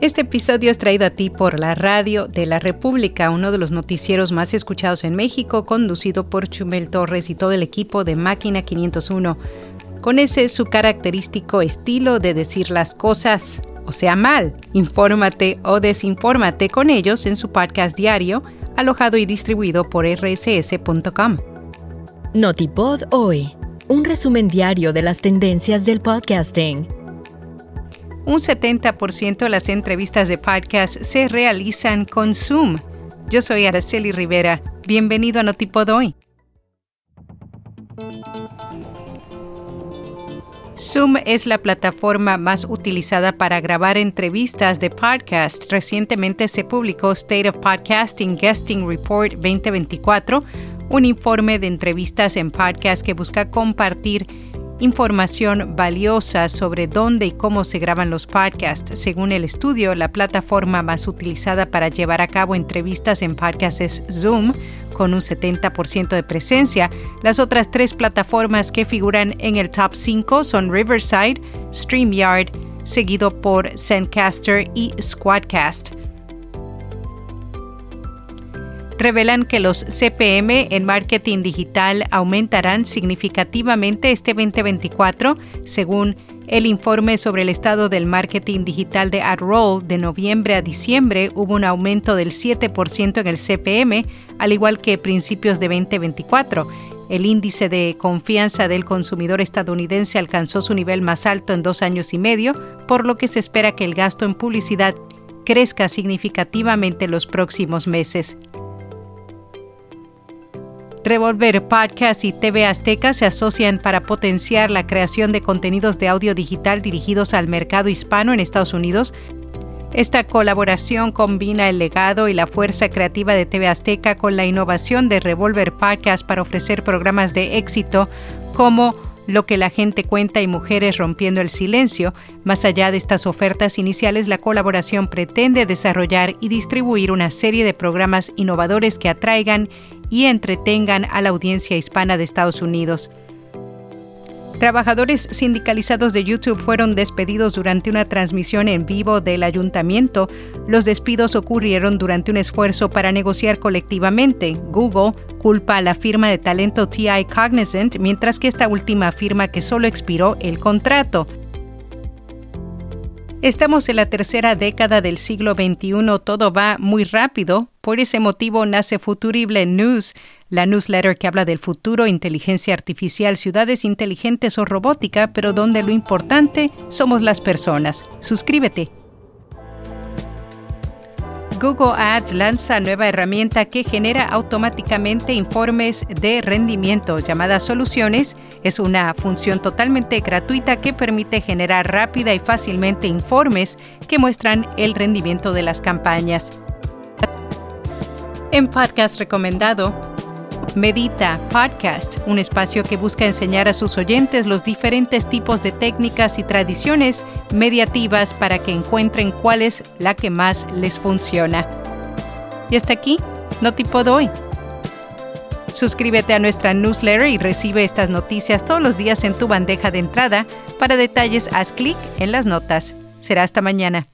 Este episodio es traído a ti por la Radio de la República, uno de los noticieros más escuchados en México, conducido por Chumel Torres y todo el equipo de Máquina 501. Con ese su característico estilo de decir las cosas, o sea mal, infórmate o desinfórmate con ellos en su podcast diario, alojado y distribuido por rss.com. Notipod hoy, un resumen diario de las tendencias del podcasting. Un 70% de las entrevistas de podcast se realizan con Zoom. Yo soy Araceli Rivera. Bienvenido a Notipod hoy. Zoom es la plataforma más utilizada para grabar entrevistas de podcast. Recientemente se publicó State of Podcasting Guesting Report 2024, un informe de entrevistas en podcast que busca compartir información valiosa sobre dónde y cómo se graban los podcasts. Según el estudio, la plataforma más utilizada para llevar a cabo entrevistas en podcast es Zoom, con un 70% de presencia. Las otras tres plataformas que figuran en el top 5 son Riverside, StreamYard, seguido por Zencastr y Squadcast. Revelan que los CPM en marketing digital aumentarán significativamente este 2024, según el informe sobre el estado del marketing digital de AdRoll. De noviembre a diciembre hubo un aumento del 7% en el CPM, al igual que principios de 2024. El índice de confianza del consumidor estadounidense alcanzó su nivel más alto en 2 años y medio, por lo que se espera que el gasto en publicidad crezca significativamente en los próximos meses. Revolver Podcast y TV Azteca se asocian para potenciar la creación de contenidos de audio digital dirigidos al mercado hispano en Estados Unidos. Esta colaboración combina el legado y la fuerza creativa de TV Azteca con la innovación de Revolver Podcast para ofrecer programas de éxito como Lo que la gente cuenta y Mujeres rompiendo el silencio. Más allá de estas ofertas iniciales, la colaboración pretende desarrollar y distribuir una serie de programas innovadores que atraigan y entretengan a la audiencia hispana de Estados Unidos. Trabajadores sindicalizados de YouTube fueron despedidos durante una transmisión en vivo del ayuntamiento. Los despidos ocurrieron durante un esfuerzo para negociar colectivamente. Google culpa a la firma de talento TI Cognizant, mientras que esta última afirma que solo expiró el contrato. Estamos en la tercera década del siglo XXI, todo va muy rápido. Por ese motivo nace Futurible News, la newsletter que habla del futuro, inteligencia artificial, ciudades inteligentes o robótica, pero donde lo importante somos las personas. Suscríbete. Google Ads lanza nueva herramienta que genera automáticamente informes de rendimiento llamada Soluciones. Es una función totalmente gratuita que permite generar rápida y fácilmente informes que muestran el rendimiento de las campañas. En podcast recomendado, Medita Podcast, un espacio que busca enseñar a sus oyentes los diferentes tipos de técnicas y tradiciones mediativas para que encuentren cuál es la que más les funciona. Y hasta aquí, Notipod hoy. Suscríbete a nuestra newsletter y recibe estas noticias todos los días en tu bandeja de entrada. Para detalles, haz clic en las notas. Será hasta mañana.